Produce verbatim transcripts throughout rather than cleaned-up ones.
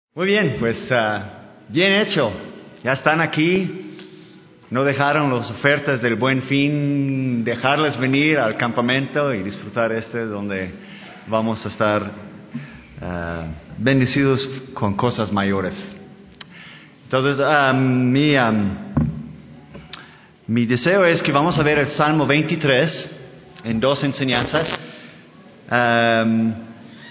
Muy bien, pues uh, bien hecho. Ya están aquí. No dejaron las ofertas del Buen Fin, dejarles venir al campamento y disfrutar este donde vamos a estar uh, bendecidos con cosas mayores. Entonces, uh, mi, um, mi deseo es que vamos a ver el Salmo veintitrés en dos enseñanzas. Um,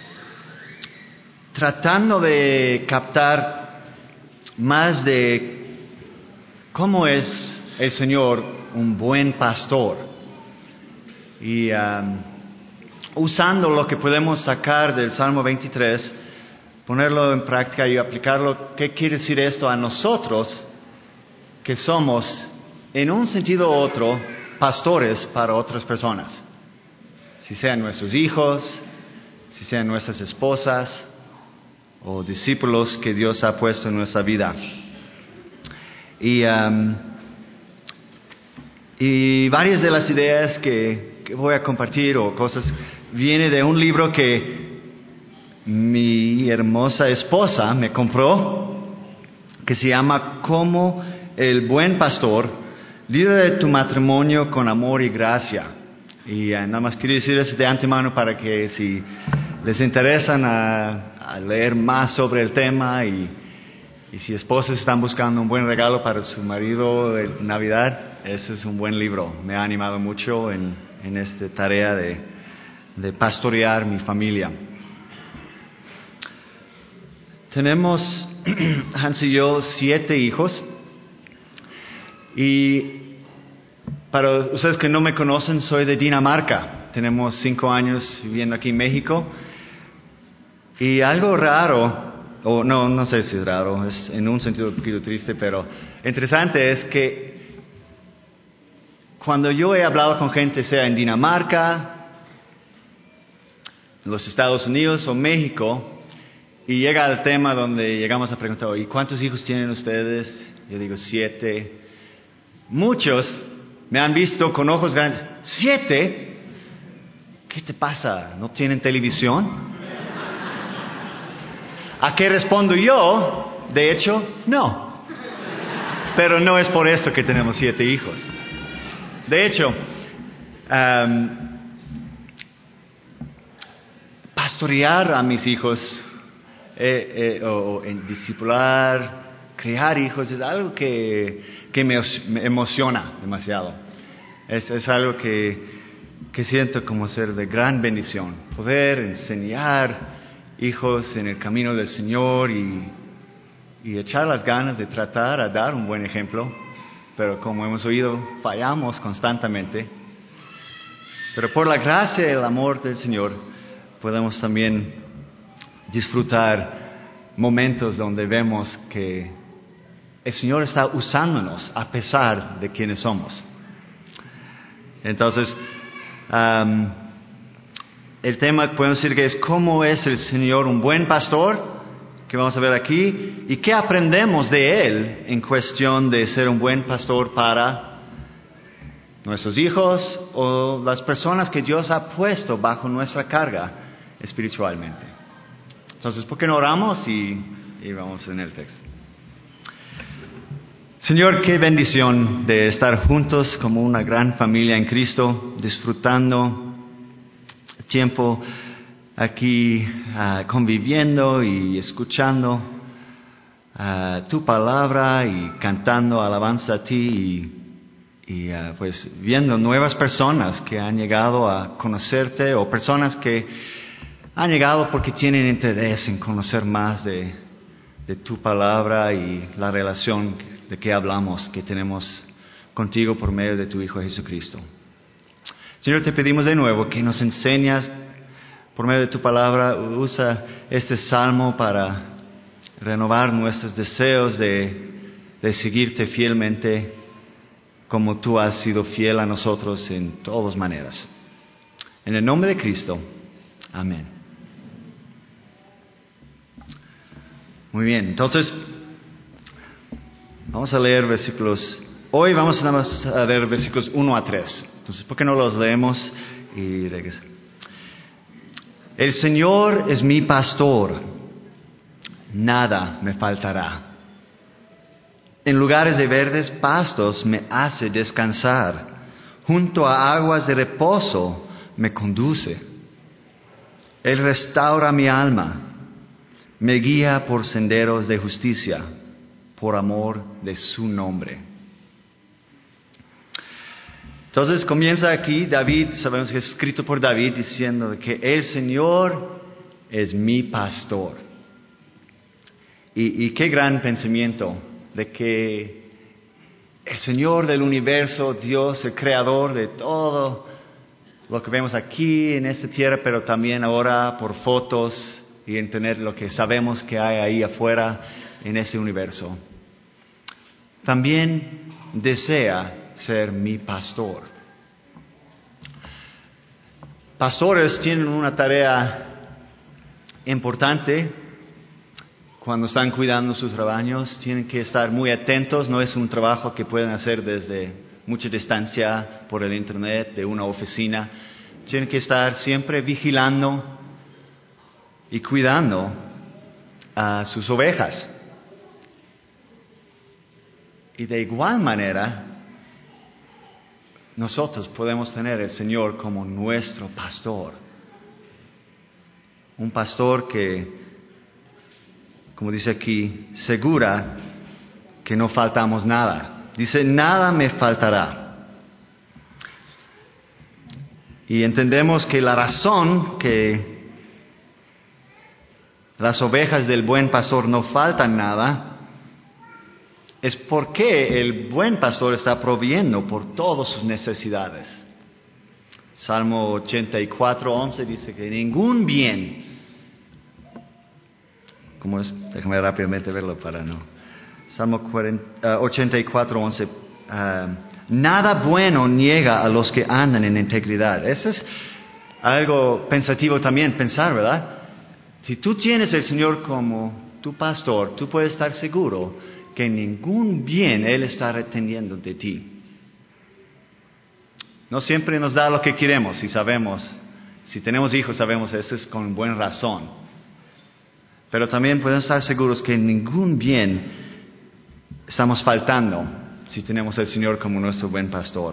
tratando de captar más de cómo es el Señor un buen pastor y um, usando lo que podemos sacar del Salmo veintitrés, ponerlo en práctica y aplicarlo. ¿Qué quiere decir esto a nosotros que somos, en un sentido u otro, pastores para otras personas? Si sean nuestros hijos, si sean nuestras esposas, o discípulos que Dios ha puesto en nuestra vida. Y, um, y varias de las ideas que, que voy a compartir o cosas viene de un libro que mi hermosa esposa me compró, que se llama Cómo el buen pastor lidera de tu matrimonio con amor y gracia. Y uh, nada más quiero decirles de antemano para que si les interesan a a leer más sobre el tema y, y si esposas están buscando un buen regalo para su marido de Navidad, ese es un buen libro. Me ha animado mucho en, en esta tarea de, de pastorear mi familia. Tenemos, Hans y yo, siete hijos. Y para ustedes que no me conocen, soy de Dinamarca. Tenemos cinco años viviendo aquí en México. Y algo raro, o no, no sé si es raro, es en un sentido un poquito triste, pero interesante es que cuando yo he hablado con gente, sea en Dinamarca, en los Estados Unidos o México, y llega al tema donde llegamos a preguntar, ¿y cuántos hijos tienen ustedes? Yo digo, siete. Muchos me han visto con ojos grandes. ¿Siete? ¿Qué te pasa? ¿No tienen televisión? ¿A qué respondo yo? De hecho, no. Pero no es por esto que tenemos siete hijos. De hecho, um, pastorear a mis hijos, eh, eh, o, o en discipular, criar hijos, es algo que, que me, me emociona demasiado. Es, es algo que, que siento como ser de gran bendición. Poder enseñar hijos en el camino del Señor y, y echar las ganas de tratar a dar un buen ejemplo, pero como hemos oído, fallamos constantemente. Pero por la gracia y el amor del Señor podemos también disfrutar momentos donde vemos que el Señor está usándonos a pesar de quienes somos. Entonces, um, el tema podemos decir que es cómo es el Señor un buen pastor, que vamos a ver aquí, y qué aprendemos de Él en cuestión de ser un buen pastor para nuestros hijos o las personas que Dios ha puesto bajo nuestra carga espiritualmente. Entonces, ¿por qué no oramos y, y vamos en el texto? Señor, qué bendición de estar juntos como una gran familia en Cristo, disfrutando tiempo aquí uh, conviviendo y escuchando uh, tu palabra y cantando alabanza a ti y, y uh, pues viendo nuevas personas que han llegado a conocerte o personas que han llegado porque tienen interés en conocer más de, de tu palabra y la relación de que hablamos, que tenemos contigo por medio de tu Hijo Jesucristo. Señor, te pedimos de nuevo que nos enseñas por medio de tu palabra. Usa este salmo para renovar nuestros deseos de, de seguirte fielmente como tú has sido fiel a nosotros en todas maneras. En el nombre de Cristo. Amén. Muy bien, entonces vamos a leer versículos. Hoy vamos a ver versículos uno a tres. Entonces, ¿por qué no los leemos y regresamos? El Señor es mi pastor, nada me faltará. En lugares de verdes pastos me hace descansar. Junto a aguas de reposo me conduce. Él restaura mi alma. Me guía por senderos de justicia, por amor de su nombre. Entonces comienza aquí David, sabemos que es escrito por David, diciendo que el Señor es mi pastor. Y, y qué gran pensamiento de que el Señor del universo, Dios, el creador de todo lo que vemos aquí en esta tierra, pero también ahora por fotos y entender lo que sabemos que hay ahí afuera en ese universo, también desea ser mi pastor. Pastores tienen una tarea importante cuando están cuidando sus rebaños. Tienen que estar muy atentos. No es un trabajo que pueden hacer desde mucha distancia por el internet, de una oficina. Tienen que estar siempre vigilando y cuidando a sus ovejas. Y de igual manera, nosotros podemos tener al Señor como nuestro pastor. Un pastor que, como dice aquí, segura que no faltamos nada. Dice, nada me faltará. Y entendemos que la razón que las ovejas del buen pastor no faltan nada es porque el buen pastor está proviendo por todas sus necesidades. Salmo ochenta y cuatro, once dice que ningún bien, ¿cómo es? Déjame rápidamente verlo para no. Salmo ochenta y cuatro, once. Uh, nada bueno niega a los que andan en integridad. Eso es algo pensativo también, pensar, ¿verdad? Si tú tienes al Señor como tu pastor, tú puedes estar seguro que ningún bien Él está reteniendo de ti. No siempre nos da lo que queremos y sabemos, si tenemos hijos sabemos eso es con buena razón. Pero también podemos estar seguros que ningún bien estamos faltando si tenemos al Señor como nuestro buen pastor.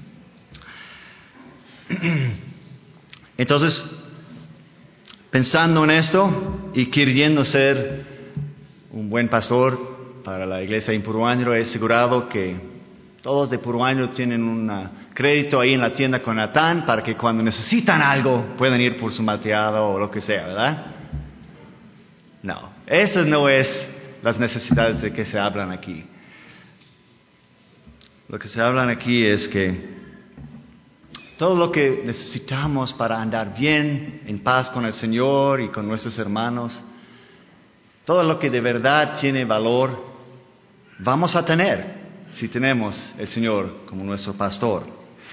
Entonces, pensando en esto y queriendo ser un buen pastor para la iglesia en Puruándiro, he asegurado que todos de Puruándiro tienen un crédito ahí en la tienda con Natán para que cuando necesitan algo puedan ir por su malteado o lo que sea, ¿verdad? No, esas no es las necesidades de que se hablan aquí. Lo que se hablan aquí es que todo lo que necesitamos para andar bien, en paz con el Señor y con nuestros hermanos, todo lo que de verdad tiene valor, vamos a tener si tenemos el Señor como nuestro pastor.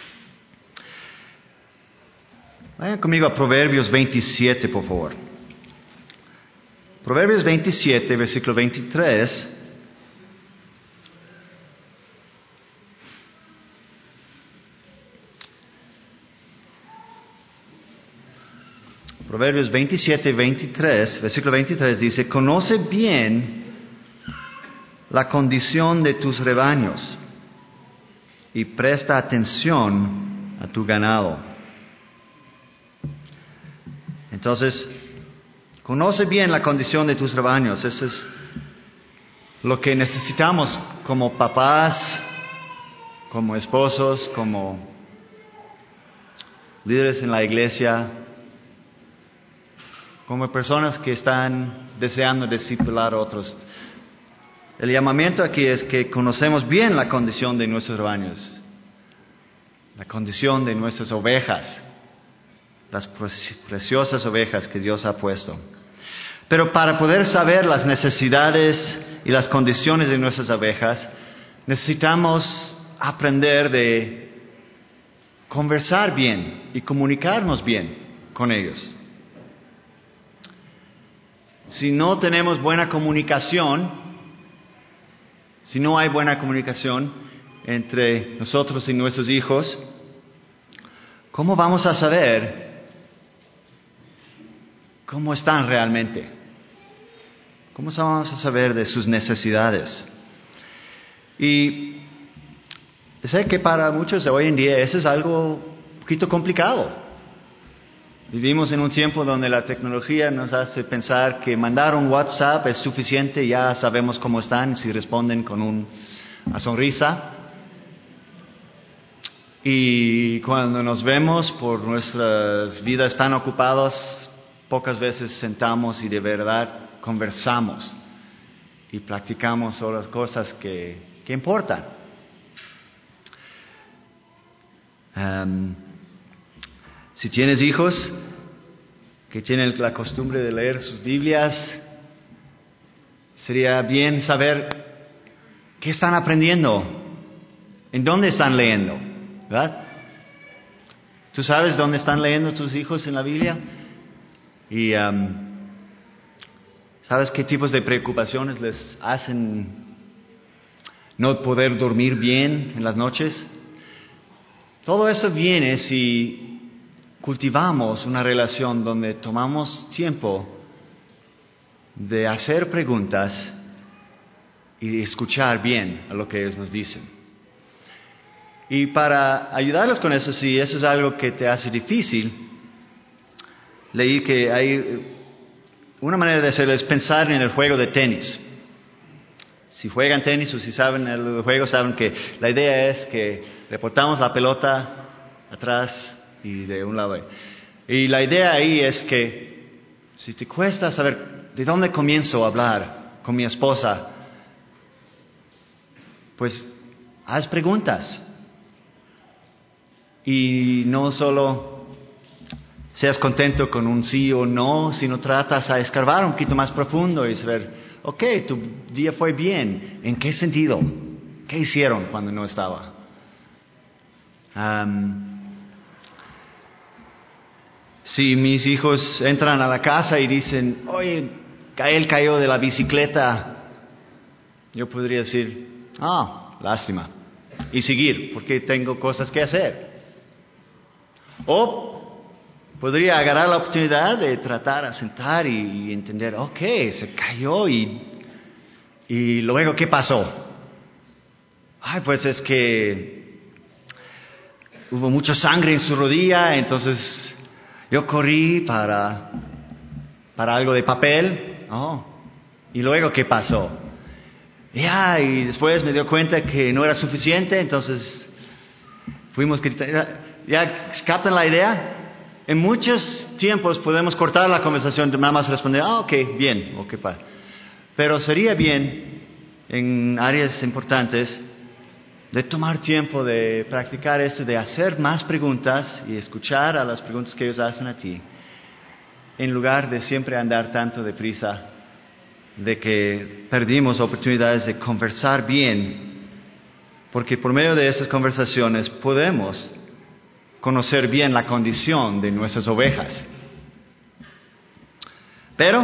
Vayan conmigo a Proverbios veintisiete, por favor. Proverbios veintisiete, versículo veintitrés. Proverbios veintisiete, veintitrés, versículo veintitrés dice, conoce bien la condición de tus rebaños y presta atención a tu ganado. Entonces, conoce bien la condición de tus rebaños. Eso es lo que necesitamos como papás, como esposos, como líderes en la iglesia, como personas que están deseando discipular a otros. El llamamiento aquí es que conocemos bien la condición de nuestros rebaños, la condición de nuestras ovejas, las preciosas ovejas que Dios ha puesto. Pero para poder saber las necesidades y las condiciones de nuestras ovejas, necesitamos aprender de conversar bien y comunicarnos bien con ellos. Si no tenemos buena comunicación, si no hay buena comunicación entre nosotros y nuestros hijos, ¿cómo vamos a saber cómo están realmente? ¿Cómo vamos a saber de sus necesidades? Y sé que para muchos de hoy en día eso es algo un poquito complicado. Vivimos en un tiempo donde la tecnología nos hace pensar que mandar un WhatsApp es suficiente, ya sabemos cómo están, si responden con un, una sonrisa. Y cuando nos vemos por nuestras vidas tan ocupadas, pocas veces sentamos y de verdad conversamos y practicamos sobre las cosas que, que importan. Um, si tienes hijos que tienen la costumbre de leer sus Biblias, sería bien saber qué están aprendiendo, en dónde están leyendo, ¿verdad? ¿Tú sabes dónde están leyendo tus hijos en la Biblia? Y um, ¿sabes qué tipos de preocupaciones les hacen no poder dormir bien en las noches? Todo eso viene si cultivamos una relación donde tomamos tiempo de hacer preguntas y escuchar bien a lo que ellos nos dicen. Y para ayudarlos con eso, si eso es algo que te hace difícil, leí que hay una manera de hacerlo es pensar en el juego de tenis. Si juegan tenis o si saben el juego, saben que la idea es que reportamos la pelota atrás y de un lado. Y la idea ahí es que si te cuesta saber de dónde comienzo a hablar con mi esposa, pues haz preguntas. Y no solo seas contento con un sí o no, sino tratas a escarbar un poquito más profundo y saber, ok, tu día fue bien. ¿En qué sentido? ¿Qué hicieron cuando no estaba? Um, si mis hijos entran a la casa y dicen, oye, él cayó de la bicicleta, yo podría decir, ah, lástima, y seguir, porque tengo cosas que hacer. O podría agarrar la oportunidad de tratar a sentar y, y entender, ok, se cayó y, y luego, ¿qué pasó? Ay, pues es que hubo mucha sangre en su rodilla, entonces yo corrí para, para algo de papel. Oh, y luego, ¿qué pasó? Ya, y después me dio cuenta que no era suficiente, entonces fuimos gritando. ¿Ya captan la idea? En muchos tiempos podemos cortar la conversación de nada más responder, ah, ok, bien, ok, pa. Pero sería bien, en áreas importantes, de tomar tiempo de practicar eso, de hacer más preguntas y escuchar a las preguntas que ellos hacen a ti, en lugar de siempre andar tanto deprisa, de que perdimos oportunidades de conversar bien, porque por medio de esas conversaciones podemos conocer bien la condición de nuestras ovejas. Pero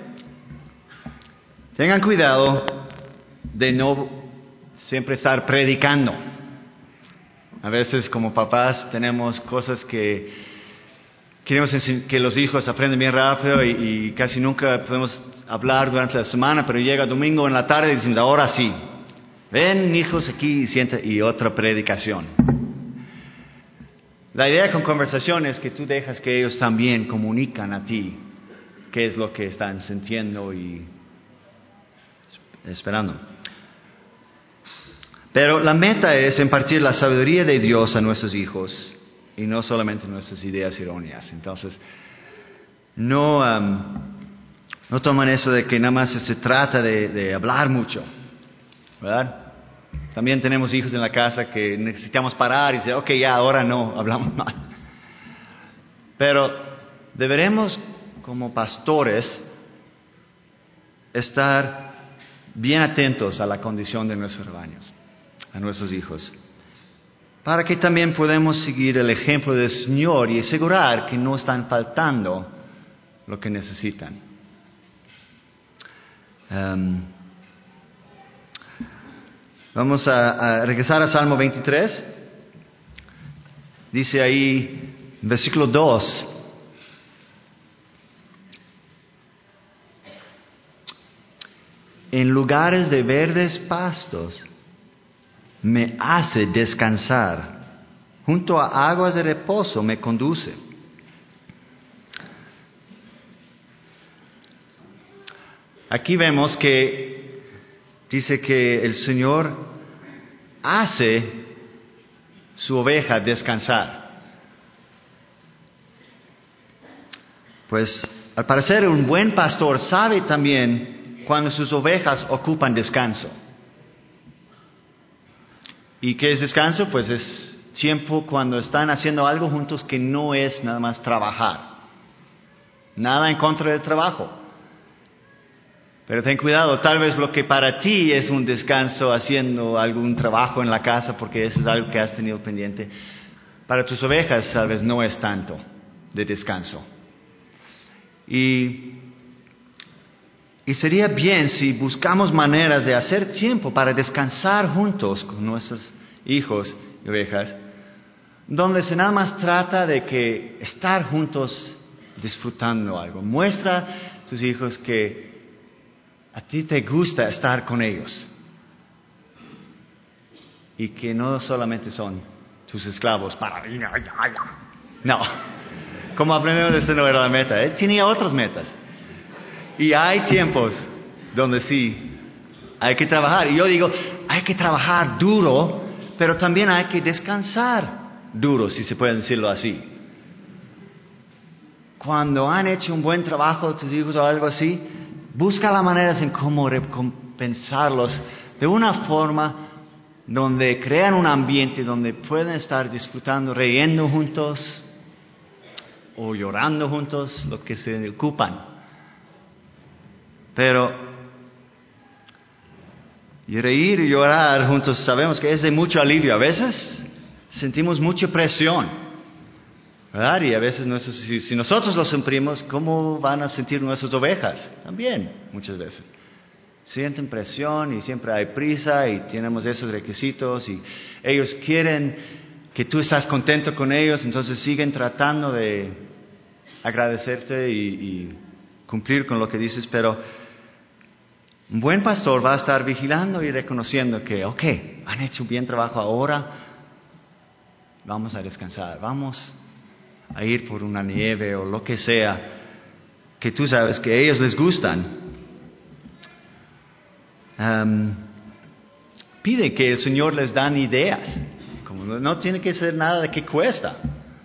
tengan cuidado de no siempre estar predicando. A veces como papás tenemos cosas que queremos que los hijos aprenden bien rápido y, y casi nunca podemos hablar durante la semana, pero llega domingo en la tarde y dicen, ahora sí, ven hijos aquí y sienta, y otra predicación. La idea con conversación es que tú dejas que ellos también comunican a ti qué es lo que están sintiendo y esperando. Pero la meta es impartir la sabiduría de Dios a nuestros hijos y no solamente nuestras ideas erróneas. Entonces, no, um, no toman eso de que nada más se trata de, de hablar mucho, ¿verdad? También tenemos hijos en la casa que necesitamos parar y decir, ok, ya, ahora no, hablamos mal. Pero deberemos, como pastores, estar bien atentos a la condición de nuestros rebaños, a nuestros hijos, para que también podamos seguir el ejemplo del Señor y asegurar que no están faltando lo que necesitan. Um, Vamos a, a regresar a Salmo veintitrés. Dice ahí, versículo dos. en lugares de verdes pastos me hace descansar. Junto a aguas de reposo me conduce. Aquí vemos que dice que el Señor hace su oveja descansar. Pues al parecer un buen pastor sabe también cuando sus ovejas ocupan descanso. ¿Y qué es descanso? Pues es tiempo cuando están haciendo algo juntos que no es nada más trabajar. Nada en contra del trabajo. Pero ten cuidado, tal vez lo que para ti es un descanso haciendo algún trabajo en la casa, porque eso es algo que has tenido pendiente, para tus ovejas tal vez no es tanto de descanso. Y, y sería bien si buscamos maneras de hacer tiempo para descansar juntos con nuestros hijos y ovejas, donde se nada más trata de que estar juntos disfrutando algo. Muestra a tus hijos que a ti te gusta estar con ellos y que no solamente son tus esclavos para... No, como aprendemos, esta no era la meta, ¿eh? Tenía otras metas. Y hay tiempos donde sí hay que trabajar. Y yo digo, hay que trabajar duro, pero también hay que descansar duro, si se puede decirlo así. Cuando han hecho un buen trabajo tus hijos o algo así, busca las maneras en cómo recompensarlos de una forma donde crean un ambiente donde pueden estar disfrutando, riendo juntos o llorando juntos, lo que se ocupan. Pero y reír y llorar juntos sabemos que es de mucho alivio. A veces sentimos mucha presión, ¿verdad? Y a veces nuestros, si, si nosotros los sufrimos, ¿cómo van a sentir nuestras ovejas? También, muchas veces. Sienten presión y siempre hay prisa y tenemos esos requisitos y ellos quieren que tú estás contento con ellos, entonces siguen tratando de agradecerte y, y cumplir con lo que dices, pero un buen pastor va a estar vigilando y reconociendo que, ok, han hecho un bien trabajo, ahora vamos a descansar, vamos a ir por una nieve o lo que sea, que tú sabes que a ellos les gustan. Um, pide que el Señor les dan ideas, como no, no tiene que ser nada de que cuesta.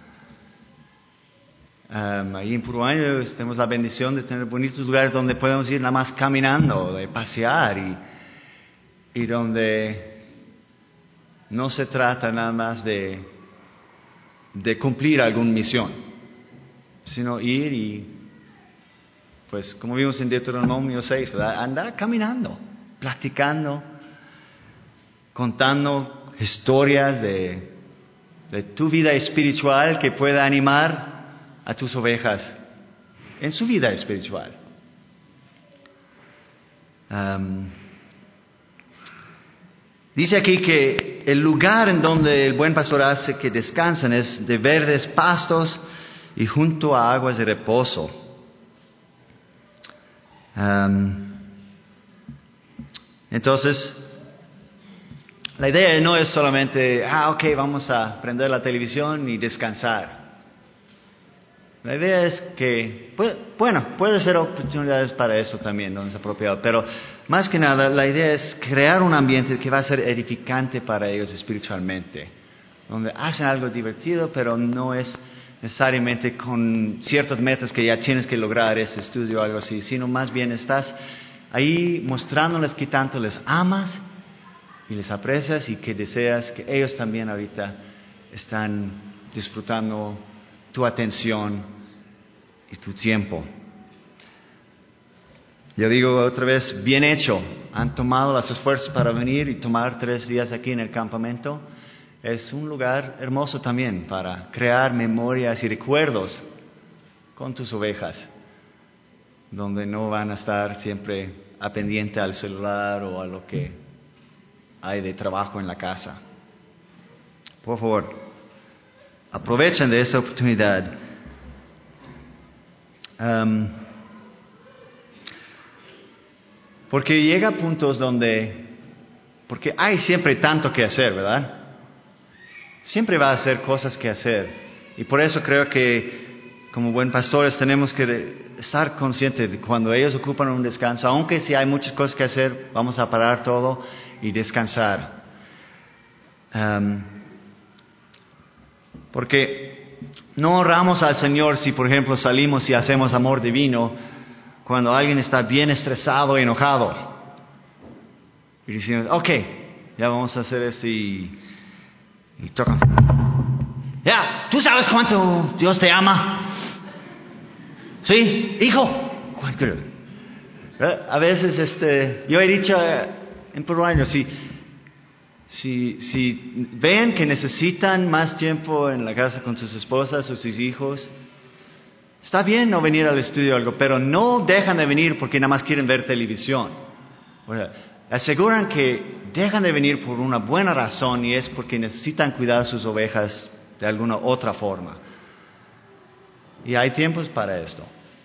Um, ahí en Puruáñez tenemos la bendición de tener bonitos lugares donde podemos ir nada más caminando, de pasear y, y donde no se trata nada más de de cumplir alguna misión, sino ir y, pues como vimos en Deuteronomio seis, ¿verdad? Andar caminando, platicando, contando historias de, de tu vida espiritual que pueda animar a tus ovejas en su vida espiritual. Um, dice aquí que el lugar en donde el buen pastor hace que descansen es de verdes pastos y junto a aguas de reposo. Um, entonces, la idea no es solamente, ah, ok, vamos a prender la televisión y descansar. La idea es que, pues, bueno, puede ser oportunidades para eso también, donde es apropiado, pero más que nada la idea es crear un ambiente que va a ser edificante para ellos espiritualmente, donde hacen algo divertido, pero no es necesariamente con ciertas metas que ya tienes que lograr, ese estudio o algo así, sino más bien estás ahí mostrándoles que tanto les amas y les aprecias y que deseas que ellos también ahorita están disfrutando tu atención y tu tiempo. Yo digo otra vez, bien hecho. Han tomado los esfuerzos para venir y tomar tres días aquí en el campamento. Es un lugar hermoso también para crear memorias y recuerdos con tus ovejas, donde no van a estar siempre a pendiente al celular o a lo que hay de trabajo en la casa. Por favor, aprovechen de esa oportunidad. Um, Porque llega a puntos donde, porque hay siempre tanto que hacer, ¿verdad? Siempre va a ser cosas que hacer. Y por eso creo que como buen pastores tenemos que estar conscientes de cuando ellos ocupan un descanso, aunque si hay muchas cosas que hacer, vamos a parar todo y descansar. Um, porque no honramos al Señor si, por ejemplo, salimos y hacemos amor divino cuando alguien está bien estresado y enojado. Y decimos, ok, ya vamos a hacer esto y, y tocan. Ya, ¿tú sabes cuánto Dios te ama? ¿Sí? Hijo. ¿Cuánto? A veces, este, yo he dicho en peruano, si, si, si ven que necesitan más tiempo en la casa con sus esposas o sus hijos, está bien no venir al estudio o algo, pero no dejan de venir porque nada más quieren ver televisión. O sea, aseguran que dejan de venir por una buena razón y es porque necesitan cuidar sus ovejas de alguna otra forma. Y hay tiempos para esto.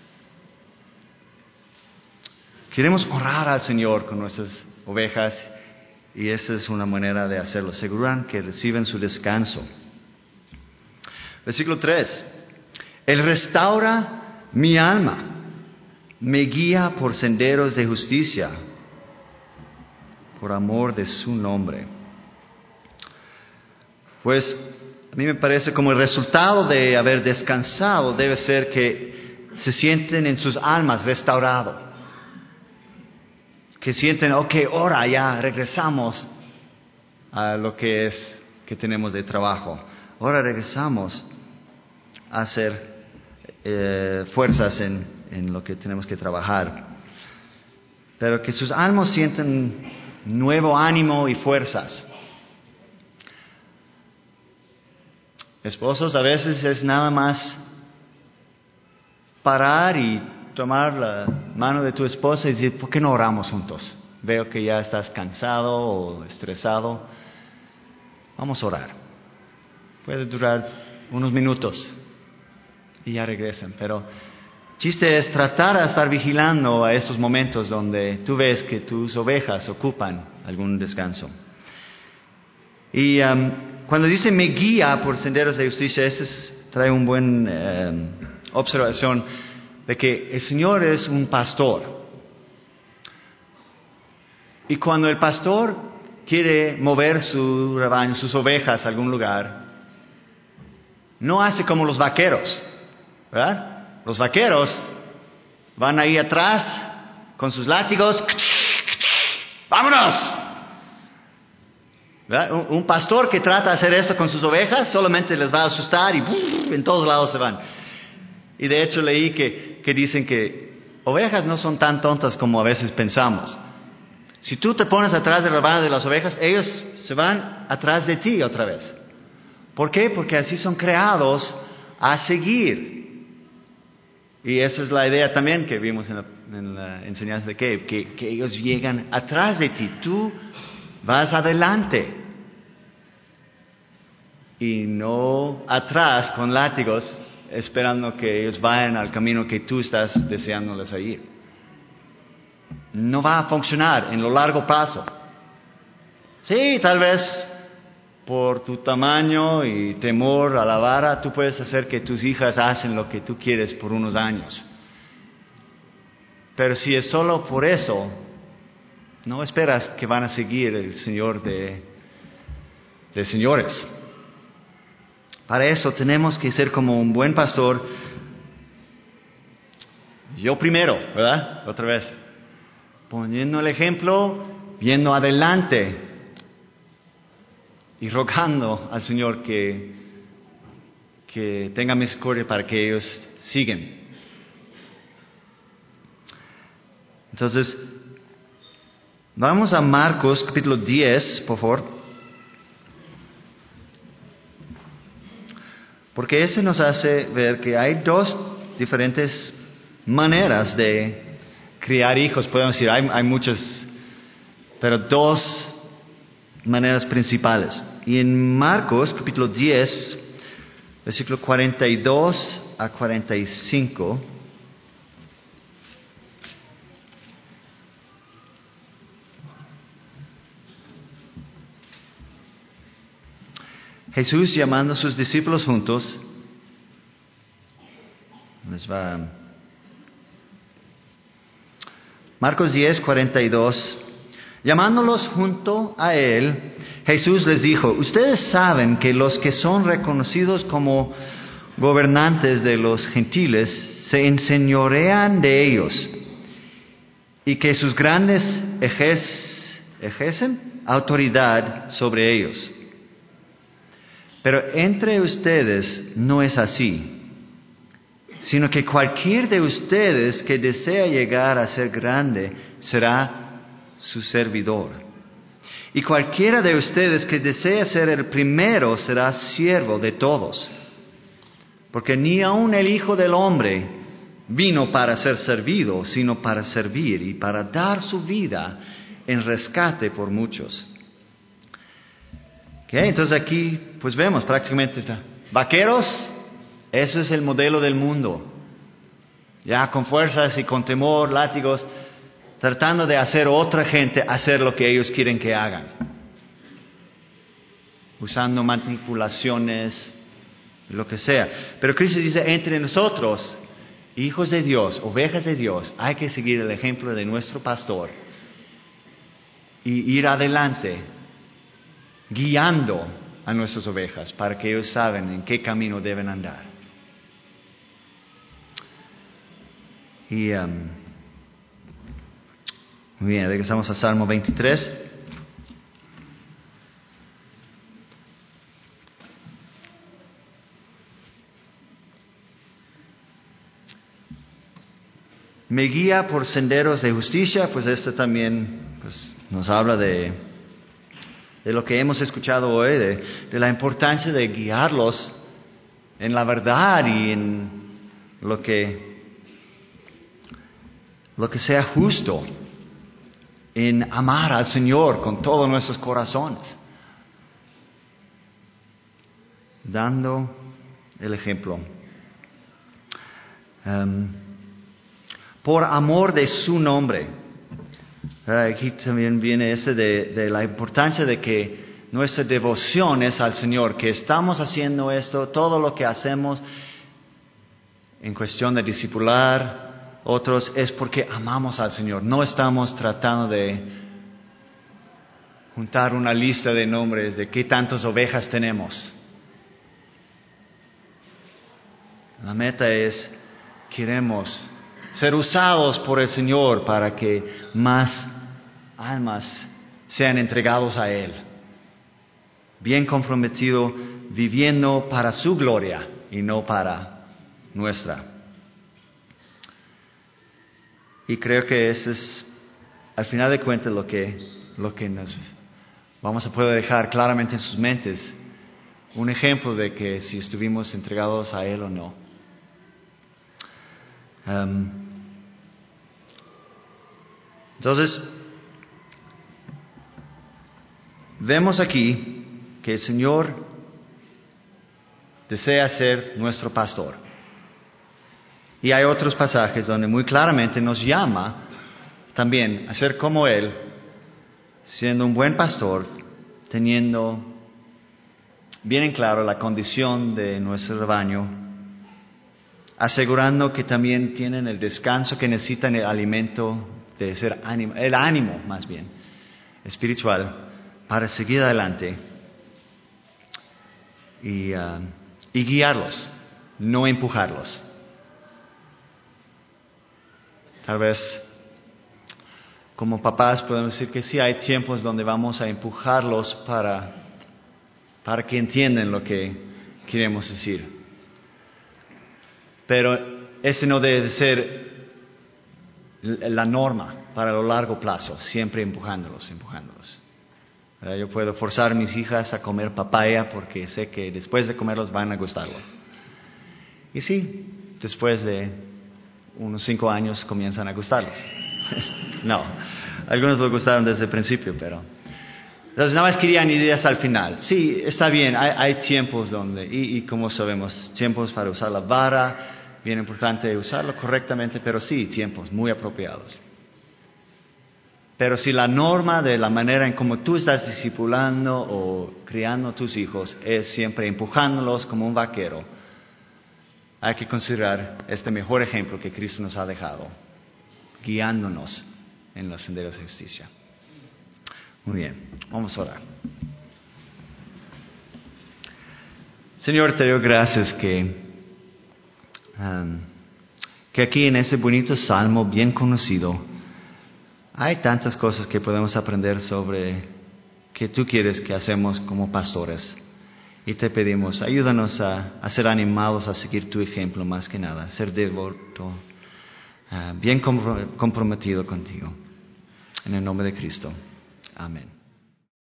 Queremos honrar al Señor con nuestras ovejas y esa es una manera de hacerlo. Aseguran que reciben su descanso. Versículo tres. Él restaura mi alma, me guía por senderos de justicia, por amor de su nombre. Pues a mí me parece como el resultado de haber descansado debe ser que se sienten en sus almas restaurados. Que sienten, ok, ahora ya regresamos a lo que es que tenemos de trabajo. Ahora regresamos a hacer eh, fuerzas en, en lo que tenemos que trabajar. Pero que sus almas sienten nuevo ánimo y fuerzas. Esposos, a veces es nada más parar y tomar la mano de tu esposa y decir, ¿por qué no oramos juntos? Veo que ya estás cansado o estresado. Vamos a orar. Puede durar unos minutos y ya regresan. Pero el chiste es tratar de estar vigilando a esos momentos donde tú ves que tus ovejas ocupan algún descanso. Y um, cuando dice me guía por senderos de justicia, eso es, trae una buena eh, observación de que el Señor es un pastor. Y cuando el pastor quiere mover su rebaño, sus ovejas a algún lugar, no hace como los vaqueros, ¿verdad? Los vaqueros van ahí atrás con sus látigos, ¡vámonos! ¿Verdad? Un, un pastor que trata de hacer esto con sus ovejas solamente les va a asustar y ¡buf! En todos lados se van. Y de hecho leí que, que dicen que ovejas no son tan tontas como a veces pensamos. Si tú te pones atrás del rebaño de las ovejas, ellos se van atrás de ti otra vez. ¿Por qué? Porque así son creados a seguir. Y esa es la idea también que vimos en la, en la enseñanza de Gabe, que, que ellos llegan atrás de ti. Tú vas adelante. Y no atrás con látigos, esperando que ellos vayan al camino que tú estás deseándoles ir. No va a funcionar en lo largo plazo. Sí, tal vez por tu tamaño y temor a la vara, tú puedes hacer que tus hijas hacen lo que tú quieres por unos años. Pero si es solo por eso, no esperas que van a seguir el Señor de, de señores. Para eso tenemos que ser como un buen pastor. Yo primero, ¿verdad? Otra vez. Poniendo el ejemplo, viendo adelante y rogando al Señor que, que tenga misericordia para que ellos sigan. Entonces, vamos a Marcos capítulo diez, por favor. Porque ese nos hace ver que hay dos diferentes maneras de criar hijos. Podemos decir, hay, hay muchas, pero dos maneras principales. Y en Marcos, capítulo diez, versículo cuarenta y dos a cuarenta y cinco. Jesús, llamando a sus discípulos juntos, les va. Marcos diez, cuarenta y dos. Llamándolos junto a él, Jesús les dijo: ustedes saben que los que son reconocidos como gobernantes de los gentiles se enseñorean de ellos, y que sus grandes ejes, ejercen autoridad sobre ellos. Pero entre ustedes no es así, sino que cualquier de ustedes que desea llegar a ser grande será su servidor. Y cualquiera de ustedes que desea ser el primero será siervo de todos. Porque ni aun el Hijo del Hombre vino para ser servido, sino para servir y para dar su vida en rescate por muchos. Okay, entonces aquí pues vemos prácticamente vaqueros, eso es el modelo del mundo. Ya con fuerzas y con temor, látigos, tratando de hacer otra gente hacer lo que ellos quieren que hagan. Usando manipulaciones, lo que sea. Pero Cristo dice, entre nosotros, hijos de Dios, ovejas de Dios, hay que seguir el ejemplo de nuestro pastor y ir adelante, guiando a nuestras ovejas para que ellos saben en qué camino deben andar. Y um, muy bien, regresamos a Salmo veintitrés. Me guía por senderos de justicia, pues esto también pues, nos habla de, de lo que hemos escuchado hoy, de, de la importancia de guiarlos en la verdad y en lo que, lo que sea justo, en amar al Señor con todos nuestros corazones, dando el ejemplo. Um, por amor de su nombre. Aquí también viene ese de, de la importancia de que nuestra devoción es al Señor, que estamos haciendo esto, todo lo que hacemos en cuestión de discipular otros es porque amamos al Señor. No estamos tratando de juntar una lista de nombres de qué tantas ovejas tenemos. La meta es, queremos ser usados por el Señor para que más almas sean entregados a Él. Bien comprometido, viviendo para su gloria y no para nuestra. Y creo que eso es, al final de cuentas, lo que, lo que nos vamos a poder dejar claramente en sus mentes. Un ejemplo de que si estuvimos entregados a Él o no. Um, entonces, vemos aquí que el Señor desea ser nuestro pastor. Y hay otros pasajes donde muy claramente nos llama también a ser como Él, siendo un buen pastor, teniendo bien en claro la condición de nuestro rebaño, asegurando que también tienen el descanso que necesitan, el alimento de ser ánimo, el ánimo más bien, espiritual, para seguir adelante y, uh, y guiarlos, no empujarlos. Tal vez como papás podemos decir que sí hay tiempos donde vamos a empujarlos para, para que entiendan lo que queremos decir. Pero ese no debe ser la norma para lo largo plazo, siempre empujándolos, empujándolos. Yo puedo forzar a mis hijas a comer papaya porque sé que después de comerlos van a gustarlo. Y sí, después de unos cinco años comienzan a gustarlos. No, algunos lo gustaron desde el principio, pero... Entonces nada más querían ideas al final. Sí, está bien, hay, hay tiempos donde, y, y como sabemos, tiempos para usar la vara, bien importante usarlo correctamente, pero sí, tiempos muy apropiados. Pero si la norma de la manera en cómo tú estás discipulando o criando a tus hijos es siempre empujándolos como un vaquero, hay que considerar este mejor ejemplo que Cristo nos ha dejado, guiándonos en los senderos de justicia. Muy bien, vamos a orar. Señor, te doy gracias que, um, que aquí en ese bonito salmo bien conocido hay tantas cosas que podemos aprender sobre que tú quieres que hacemos como pastores. Y te pedimos, ayúdanos a, a ser animados a seguir tu ejemplo más que nada, ser devoto, uh, bien comprometido contigo. En el nombre de Cristo. Amén.